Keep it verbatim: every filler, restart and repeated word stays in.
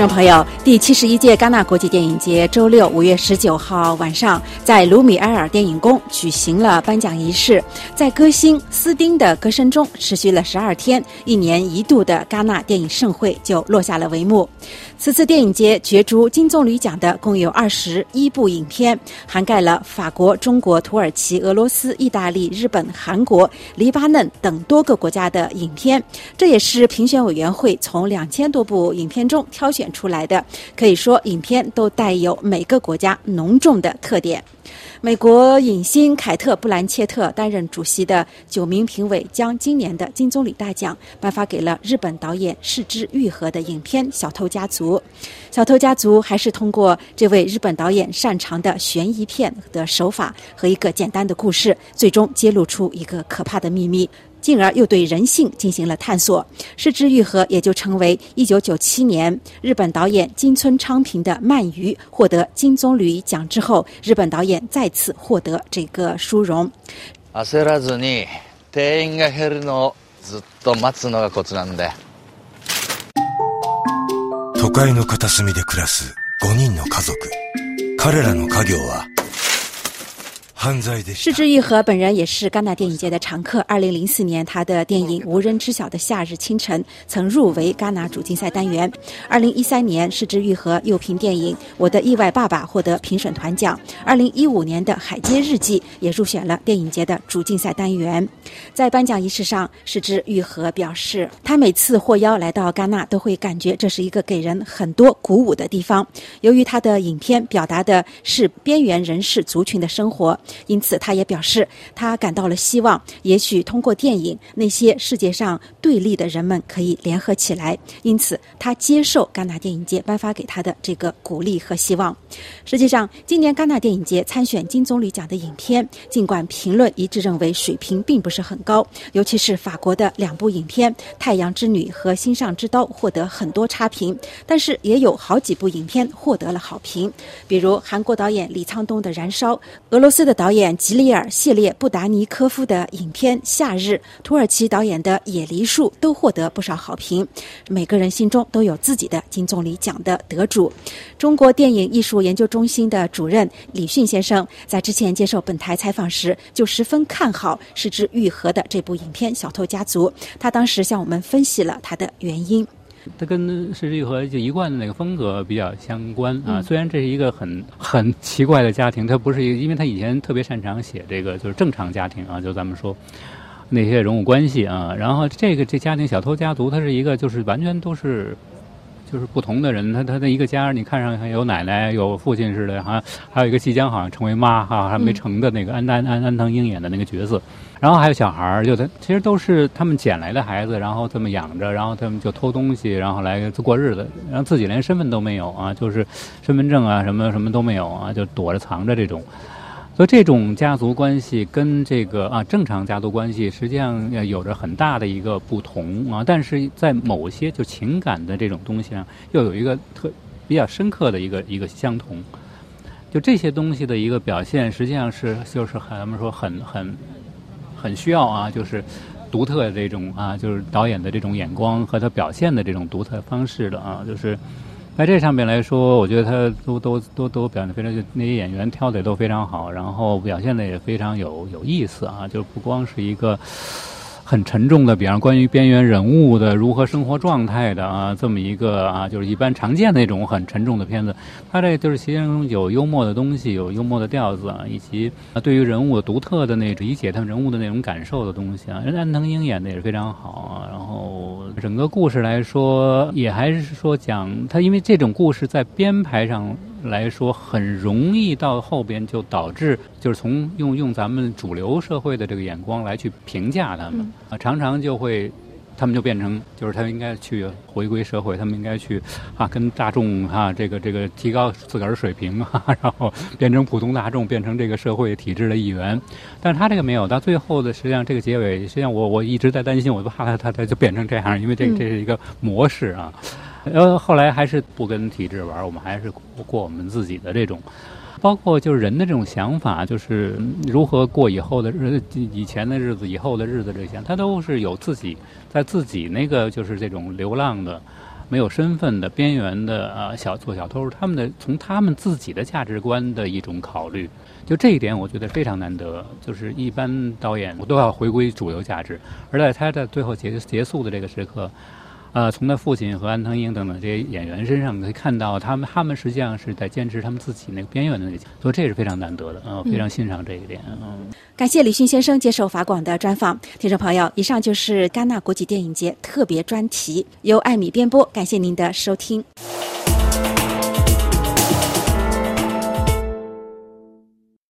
众朋友，第七十一届戛纳国际电影节周六五月十九号晚上在卢米埃尔电影宫举行了颁奖仪式，在歌星斯丁的歌声中持续了十二天，一年一度的戛纳电影盛会就落下了帷幕。此次电影节角逐金棕榈奖的共有二十一部影片，涵盖了法国、中国、土耳其、俄罗斯、意大利、日本、韩国、黎巴嫩等多个国家的影片。这也是评选委员会从两千多部影片中挑选出来的，可以说影片都带有每个国家浓重的特点。美国影星凯特·布兰切特担任主席的九名评委将今年的金棕榈大奖颁发给了日本导演是枝裕和的影片《小偷家族》。《小偷家族》还是通过这位日本导演擅长的悬疑片的手法和一个简单的故事，最终揭露出一个可怕的秘密，进而又对人性进行了探索。是枝裕和也就成为一九九七年日本导演金村昌平的《鳗鱼》获得金棕榈奖之后，日本导演再次获得这个殊荣。 焦らずに定員が減るのをずっと待つのがコツなんだ。 都会の片隅で暮らすごにんの家族。彼らの家業は是枝裕和本人也是戛纳电影节的常客。二零零四年，他的电影《无人知晓的夏日清晨》曾入围戛纳主竞赛单元。二零一三年，是枝裕和又凭电影《我的意外爸爸》获得评审团奖。二零一五年的《海街日记》也入选了电影节的主竞赛单元。在颁奖仪式上，是枝裕和表示，他每次获邀来到戛纳，都会感觉这是一个给人很多鼓舞的地方。由于他的影片表达的是边缘人士族群的生活，因此他也表示他感到了希望，也许通过电影那些世界上对立的人们可以联合起来，因此他接受戛纳电影节颁发给他的这个鼓励和希望。实际上，今年戛纳电影节参选金棕榈奖的影片，尽管评论一致认为水平并不是很高，尤其是法国的两部影片《太阳之女》和《心上之刀》获得很多差评，但是也有好几部影片获得了好评，比如韩国导演李沧东的《燃烧》，俄罗斯的导演吉里尔·谢列布达尼科夫的影片《夏日》，土耳其导演的《野梨树》都获得不少好评。每个人心中都有自己的金棕榈奖的得主。中国电影艺术研究中心的主任李迅先生在之前接受本台采访时，就十分看好是枝裕和的这部影片《小偷家族》。他当时向我们分析了他的原因。 它跟是枝裕和就一贯的那个风格比较相关啊。虽然这是一个很很奇怪的家庭，它不是一个，因为他以前特别擅长写这个就是正常家庭啊，就咱们说那些人物关系啊。然后这个这家庭小偷家族，它是一个就是完全都是就是不同的人，他他的一个家，你看上去有奶奶有父亲似的，好像还有一个即将好像成为妈哈还没成的那个安安安安藤英演的那个角色。然后还有小孩儿，就他其实都是他们捡来的孩子，然后这么养着，然后他们就偷东西，然后来过日子，然后自己连身份都没有啊，就是身份证啊什么什么都没有啊，就躲着藏着这种。所以这种家族关系跟这个啊正常家族关系实际上有着很大的一个不同啊，但是在某些就情感的这种东西上又有一个特比较深刻的一个一个相同。就这些东西的一个表现，实际上是就是咱们说很很。很需要啊，就是独特的这种啊，就是导演的这种眼光和他表现的这种独特方式的啊，就是在这上面来说，我觉得他都都都都表现非常，那些演员挑的也都非常好，然后表现的也非常有有意思啊，就不光是一个很沉重的，比方关于边缘人物的如何生活状态的啊，这么一个啊，就是一般常见的那种很沉重的片子。它这就是其中有幽默的东西，有幽默的调子啊，以及啊对于人物独特的那种理解他们人物的那种感受的东西啊。人安藤英演的也是非常好啊。然后整个故事来说，也还是说讲他，因为这种故事在编排上来说很容易到后边就导致就是从用用咱们主流社会的这个眼光来去评价他们啊、嗯，常常就会他们就变成就是他们应该去回归社会，他们应该去啊跟大众啊这个这个提高自个儿水平啊，然后变成普通大众，变成这个社会体制的一员。但是他这个没有，到最后的实际上这个结尾，实际上我我一直在担心，我怕他他他就变成这样，因为这这是一个模式啊。呃，后来还是不跟体制玩，我们还是过我们自己的这种，包括就是人的这种想法，就是如何过以后的日子，以前的日子，以后的日子这些，他都是有自己在自己那个就是这种流浪的没有身份的边缘的啊小做小偷，他们的从他们自己的价值观的一种考虑，就这一点我觉得非常难得。就是一般导演我都要回归主流价值，而在他的最后结结束的这个时刻。呃，从他父亲和安藤英等等这些演员身上可以看到，他们他们实际上是在坚持他们自己那个边缘的那个，所以这是非常难得的，嗯、呃，非常欣赏这一点。嗯， 感谢李勋先生接受法广的专访。听众朋友，以上就是戛纳国际电影节特别专题，由艾米编播，感谢您的收听。